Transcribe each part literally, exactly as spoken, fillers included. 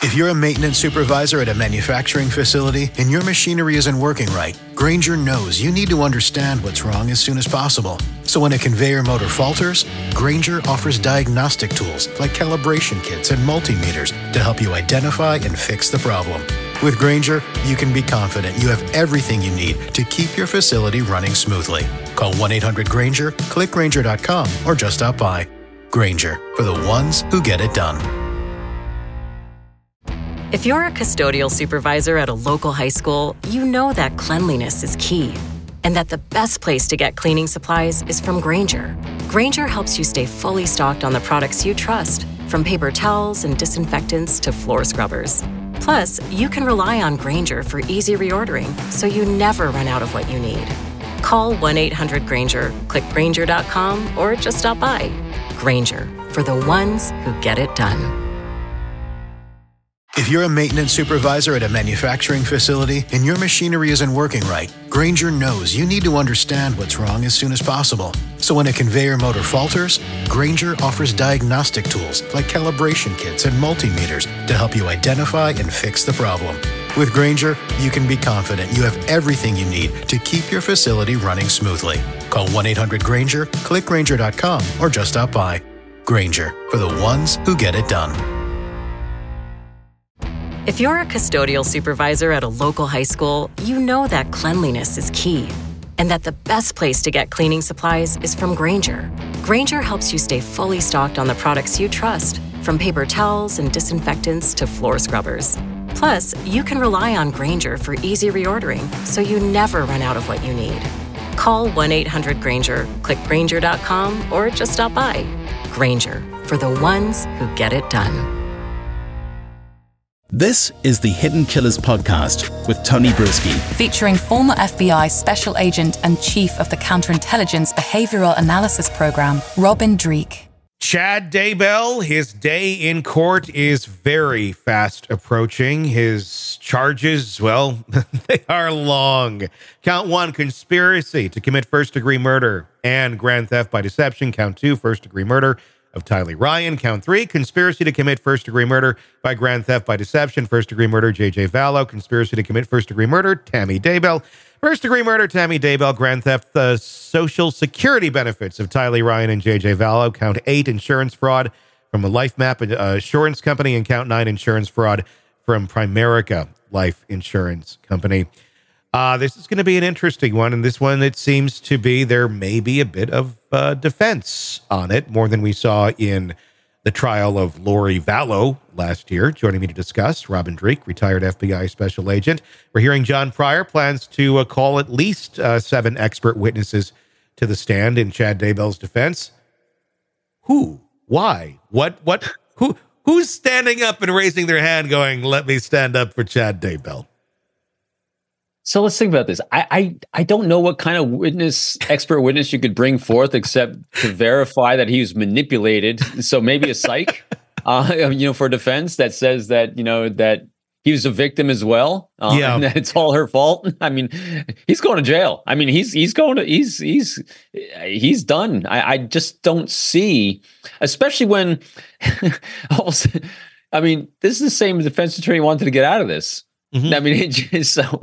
If you're a maintenance supervisor at a manufacturing facility and your machinery isn't working right, Grainger knows you need to understand what's wrong as soon as possible. So when a conveyor motor falters, Grainger offers diagnostic tools like calibration kits and multimeters to help you identify and fix the problem. With Grainger, you can be confident you have everything you need to keep your facility running smoothly. Call one eight hundred Grainger, click Grainger dot com, or just stop by. Grainger, for the ones who get it done. If you're a custodial supervisor at a local high school, you know that cleanliness is key, and that the best place to get cleaning supplies is from Grainger. Grainger helps you stay fully stocked on the products you trust, from paper towels and disinfectants to floor scrubbers. Plus, you can rely on Grainger for easy reordering, so you never run out of what you need. Call one eight hundred Grainger, click Grainger dot com, or just stop by. Grainger, for the ones who get it done. If you're a maintenance supervisor at a manufacturing facility and your machinery isn't working right, Grainger knows you need to understand what's wrong as soon as possible. So when a conveyor motor falters, Grainger offers diagnostic tools like calibration kits and multimeters to help you identify and fix the problem. With Grainger, you can be confident you have everything you need to keep your facility running smoothly. Call one eight hundred Grainger, click Grainger dot com, or just stop by. Grainger, for the ones who get it done. If you're a custodial supervisor at a local high school, you know that cleanliness is key, and that the best place to get cleaning supplies is from Grainger. Grainger helps you stay fully stocked on the products you trust, from paper towels and disinfectants to floor scrubbers. Plus, you can rely on Grainger for easy reordering, so you never run out of what you need. Call one eight hundred Grainger, click Grainger dot com, or just stop by. Grainger, for the ones who get it done. This is the Hidden Killers podcast with Tony Brueski. Featuring former F B I Special Agent and Chief of the Counterintelligence Behavioral Analysis Program, Robin Dreeke. Chad Daybell, his day in court is very fast approaching. His charges, well, they are long. Count one, conspiracy to commit first-degree murder and grand theft by deception. Count two, first-degree murder of Tylee Ryan. Count three, conspiracy to commit first-degree murder by grand theft by deception. First-degree murder, J J Vallow. Conspiracy to commit first-degree murder, Tammy Daybell. First-degree murder, Tammy Daybell. Grand theft, the social security benefits of Tylee Ryan and J J Vallow. Count eight, insurance fraud from a Life Map uh, insurance company. And count nine, insurance fraud from Primerica Life Insurance Company. Uh, this is going to be an interesting one, and this one, it seems to be, there may be a bit of uh, defense on it, more than we saw in the trial of Lori Vallow last year. Joining me to discuss, Robin Dreeke, retired F B I special agent. We're hearing John Pryor plans to uh, call at least uh, seven expert witnesses to the stand in Chad Daybell's defense. Who? Why? What? What? Who? Who's standing up and raising their hand going, let me stand up for Chad Daybell? So let's think about this. I, I I don't know what kind of witness, expert witness you could bring forth except to verify that he was manipulated. So maybe a psych, uh, you know, for defense that says that, you know, that he was a victim as well. Uh, yeah. And that it's all her fault. I mean, he's going to jail. I mean, he's he's going to he's he's he's done. I, I just don't see, especially when also, I mean, this is the same defense attorney wanted to get out of this. Mm-hmm. I mean, it just so.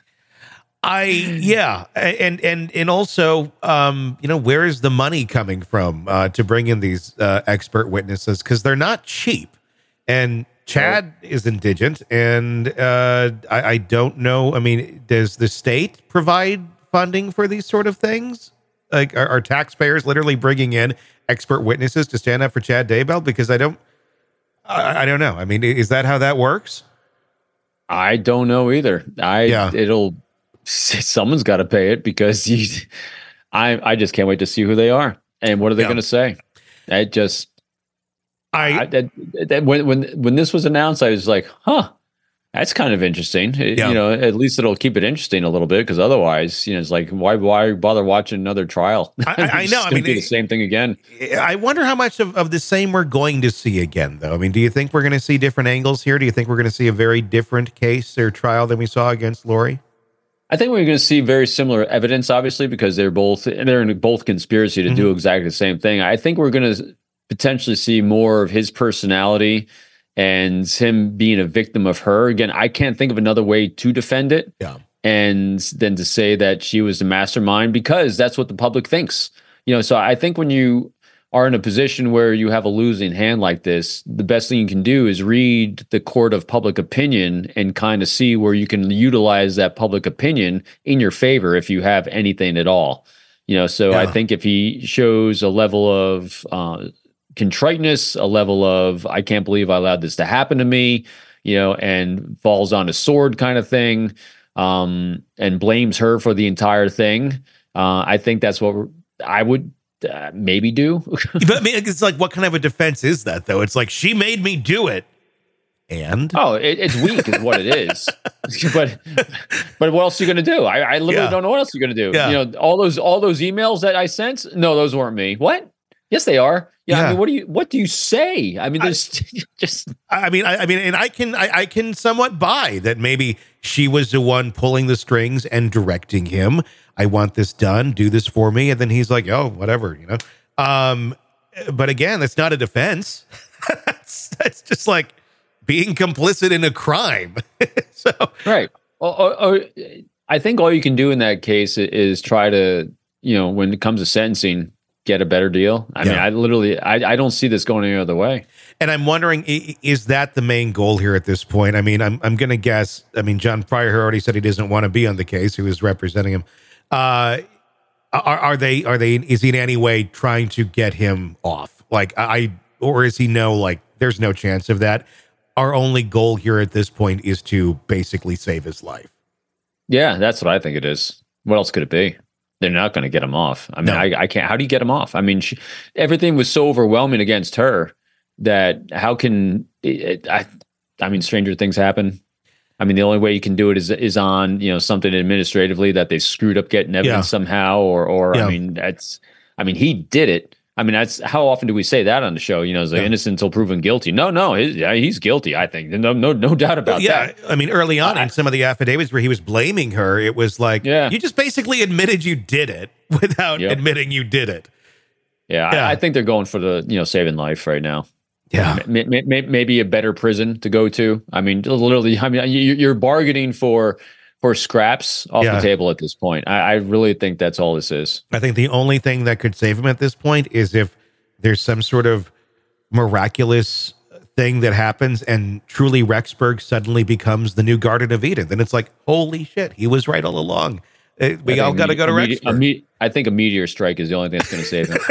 I yeah, and and and also, um, you know, where is the money coming from uh, to bring in these uh, expert witnesses? Because they're not cheap, and Chad oh. is indigent, and uh, I, I don't know. I mean, does the state provide funding for these sort of things? Like, are, are taxpayers literally bringing in expert witnesses to stand up for Chad Daybell? Because I don't, I, I don't know. I mean, is that how that works? I don't know either. I yeah. it'll. Someone's got to pay it because you, I I just can't wait to see who they are and what are they yeah. going to say. I just I, I that, that when when when this was announced, I was like, huh, that's kind of interesting. It, yeah. You know, at least it'll keep it interesting a little bit because otherwise, you know, it's like why why bother watching another trial? I, I know. I mean, do the same thing again. I wonder how much of, of the same we're going to see again, though. I mean, do you think we're going to see different angles here? Do you think we're going to see a very different case or trial than we saw against Lori? I think we're going to see very similar evidence, obviously, because they're both they're in both conspiracy to mm-hmm. do exactly the same thing. I think we're going to potentially see more of his personality and him being a victim of her. Again, I can't think of another way to defend it. Yeah. And then to say that she was the mastermind, because that's what the public thinks. You know, so I think when you are in a position where you have a losing hand like this, the best thing you can do is read the court of public opinion and kind of see where you can utilize that public opinion in your favor if you have anything at all. You know, so yeah. I think if he shows a level of uh, contriteness, a level of, I can't believe I allowed this to happen to me, you know, and falls on a sword kind of thing, um, and blames her for the entire thing, uh, I think that's what we're, I would Uh, maybe do. But I mean, it's like, what kind of a defense is that, though? It's like, she made me do it. And? Oh, it, it's weak is what it is. but but what else are you going to do? I, I literally yeah. don't know what else you're going to do. Yeah. You know, all those all those emails that I sent, no, those weren't me. What? Yes, they are. Yeah, yeah. I mean, what do you what do you say? I mean, there's I, just. I mean, I, I mean, and I can I, I can somewhat buy that maybe she was the one pulling the strings and directing him. I want this done. Do this for me, and then he's like, "Oh, whatever," you know. Um, but again, that's not a defense. that's, that's just like being complicit in a crime. So right. Or, or, or, I think all you can do in that case is try to, you know, when it comes to sentencing, get a better deal. I yeah. mean, I literally, I, I don't see this going any other way. And I'm wondering, is that the main goal here at this point? I mean, I'm I'm going to guess. I mean, John Pryor already said he doesn't want to be on the case. Who is representing him? Uh, are are they are they? Is he in any way trying to get him off? Like I, or is he no? Like there's no chance of that. Our only goal here at this point is to basically save his life. Yeah, that's what I think it is. What else could it be? They're not going to get him off. I mean, no. I, I can't. How do you get him off? I mean, she, everything was so overwhelming against her that how can it, I? I mean, stranger things happen. I mean, the only way you can do it is is on, you know, something administratively that they screwed up getting evidence yeah. somehow, or or yeah. I mean, that's. I mean, he did it. I mean, that's how often do we say that on the show? You know, is like yeah. innocent until proven guilty? No, no, his, yeah, he's guilty. I think no, no, no doubt about yeah, that. Yeah, I mean, early on I, in some of the affidavits where he was blaming her, it was like, yeah. you just basically admitted you did it without yep. admitting you did it. Yeah, yeah. I, I think they're going for the, you know, saving life right now. Yeah, may, may, may, maybe a better prison to go to. I mean, literally, I mean, you, you're bargaining for. for scraps off yeah. the table at this point. I, I really think that's all this is. I think the only thing that could save him at this point is if there's some sort of miraculous thing that happens and truly Rexburg suddenly becomes the new Garden of Eden. Then it's like, holy shit, he was right all along. It, we all got to go to Rexburg. A me- I think a meteor strike is the only thing that's going to save him.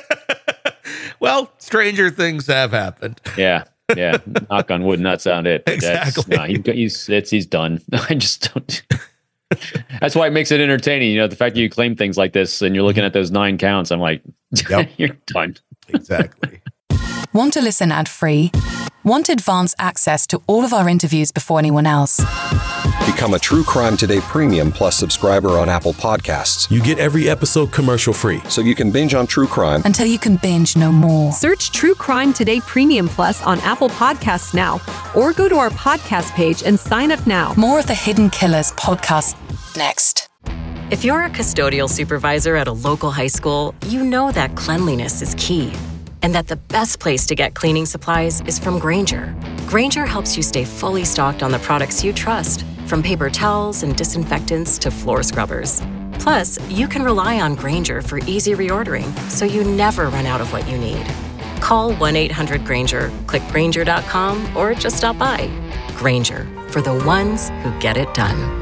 Well, stranger things have happened. Yeah. Yeah, knock on wood, not sound it. Exactly. No, he, he's it's, he's done. I just don't. That's why it makes it entertaining. You know, the fact that you claim things like this and you're looking at those nine counts, I'm like, yep. You're done. Exactly. Want to listen ad-free? Want advanced access to all of our interviews before anyone else? Become a True Crime Today Premium Plus subscriber on Apple Podcasts. You get every episode commercial free. So you can binge on true crime until you can binge no more. Search True Crime Today Premium Plus on Apple Podcasts now, or go to our podcast page and sign up now. More of the Hidden Killers podcast next. If you're a custodial supervisor at a local high school, you know that cleanliness is key, and that the best place to get cleaning supplies is from Grainger. Grainger helps you stay fully stocked on the products you trust, from paper towels and disinfectants to floor scrubbers. Plus, you can rely on Grainger for easy reordering, so you never run out of what you need. Call one eight hundred Grainger, click Grainger dot com, or just stop by. Grainger, for the ones who get it done.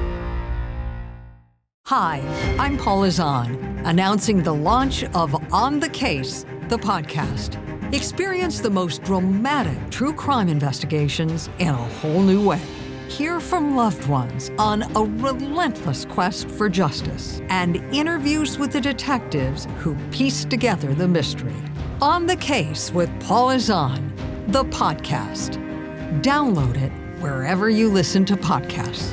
Hi, I'm Paula Zahn, announcing the launch of On the Case, the podcast. Experience the most dramatic true crime investigations in a whole new way. Hear from loved ones on a relentless quest for justice and interviews with the detectives who piece together the mystery. On the Case with Paula Zahn, the podcast. Download it wherever you listen to podcasts.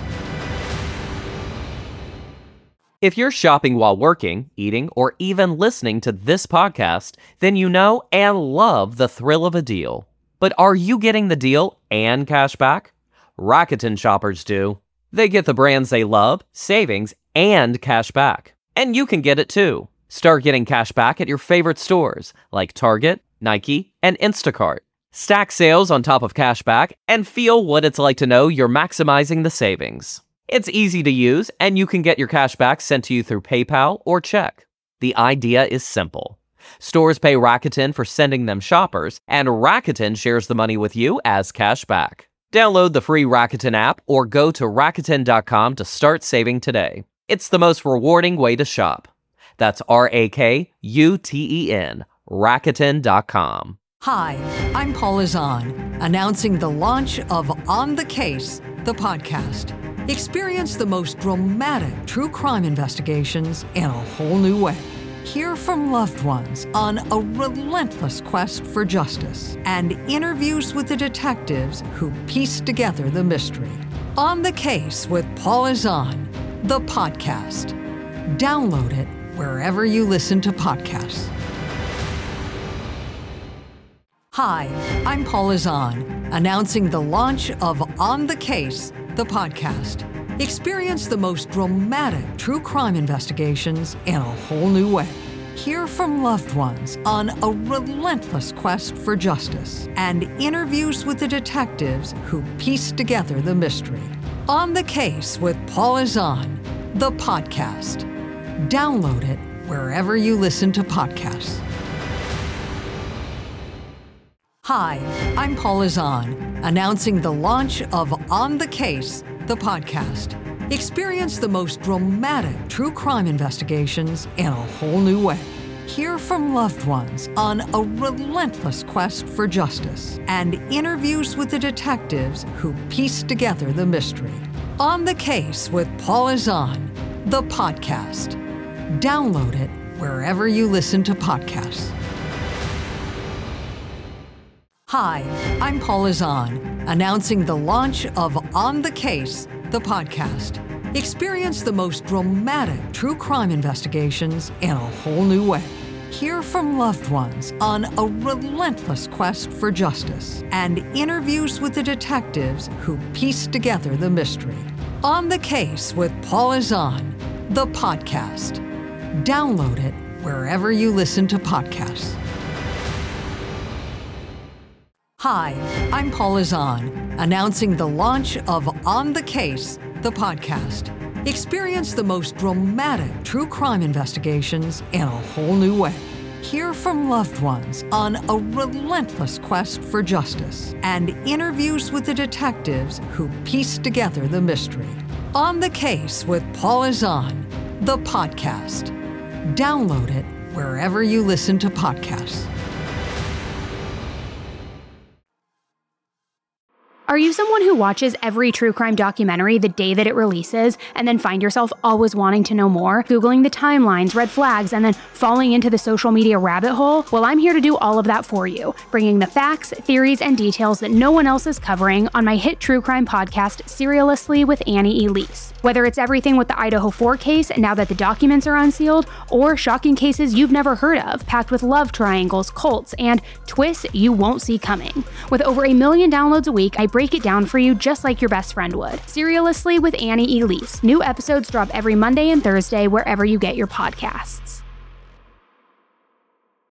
If you're shopping while working, eating, or even listening to this podcast, then you know and love the thrill of a deal. But are you getting the deal and cash back? Rakuten shoppers do. They get the brands they love, savings, and cash back. And you can get it too. Start getting cash back at your favorite stores like Target, Nike, and Instacart. Stack sales on top of cashback and feel what it's like to know you're maximizing the savings. It's easy to use, and you can get your cashback sent to you through PayPal or check. The idea is simple. Stores pay Rakuten for sending them shoppers, and Rakuten shares the money with you as cashback. Download the free Rakuten app or go to Rakuten dot com to start saving today. It's the most rewarding way to shop. That's R A K U T E N, Rakuten dot com. Hi, I'm Paula Zahn, announcing the launch of On the Case, the podcast. Experience the most dramatic true crime investigations in a whole new way. Hear from loved ones on a relentless quest for justice and interviews with the detectives who piece together the mystery. On the Case with Paula Zahn, the podcast. Download it wherever you listen to podcasts. Hi, I'm Paula Zahn, announcing the launch of On the Case, the podcast. Experience the most dramatic true crime investigations in a whole new way. Hear from loved ones on a relentless quest for justice and interviews with the detectives who piece together the mystery. On the Case with Paula Zahn, the podcast. Download it wherever you listen to podcasts. Hi, I'm Paula Zahn, announcing the launch of On the Case, the podcast. Experience the most dramatic true crime investigations in a whole new way. Hear from loved ones on a relentless quest for justice and interviews with the detectives who piece together the mystery. On the Case with Paula Zahn, the podcast. Download it wherever you listen to podcasts. Hi, I'm Paula Zahn, announcing the launch of On the Case, the podcast. Experience the most dramatic true crime investigations in a whole new way. Hear from loved ones on a relentless quest for justice and interviews with the detectives who piece together the mystery. On the Case with Paula Zahn, the podcast. Download it wherever you listen to podcasts. Hi, I'm Paula Zahn, announcing the launch of On the Case, the podcast. Experience the most dramatic true crime investigations in a whole new way. Hear from loved ones on a relentless quest for justice and interviews with the detectives who piece together the mystery. On the Case with Paula Zahn, the podcast. Download it wherever you listen to podcasts. Are you someone who watches every true crime documentary the day that it releases and then find yourself always wanting to know more, Googling the timelines, red flags, and then falling into the social media rabbit hole? Well, I'm here to do all of that for you, bringing the facts, theories, and details that no one else is covering on my hit true crime podcast, Serialously with Annie Elise. Whether it's everything with the Idaho four case now that the documents are unsealed, or shocking cases you've never heard of, packed with love triangles, cults, and twists you won't see coming. With over a million downloads a week, I break it down for you just like your best friend would. Serialously with Annie Elise. New episodes drop every Monday and Thursday wherever you get your podcasts.